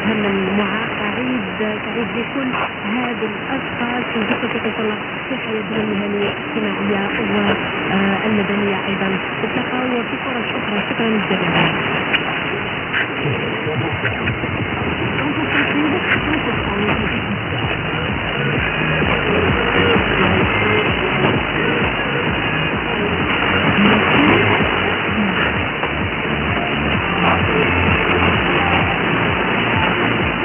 نتمنى المعافى سعيد بكل هذه الاشخاص في قصه الله في حياتهم المهنيه الاجتماعيه والمدنيه ايضا. نتلاقاو في فرص اخرى. شكرا جزيلا.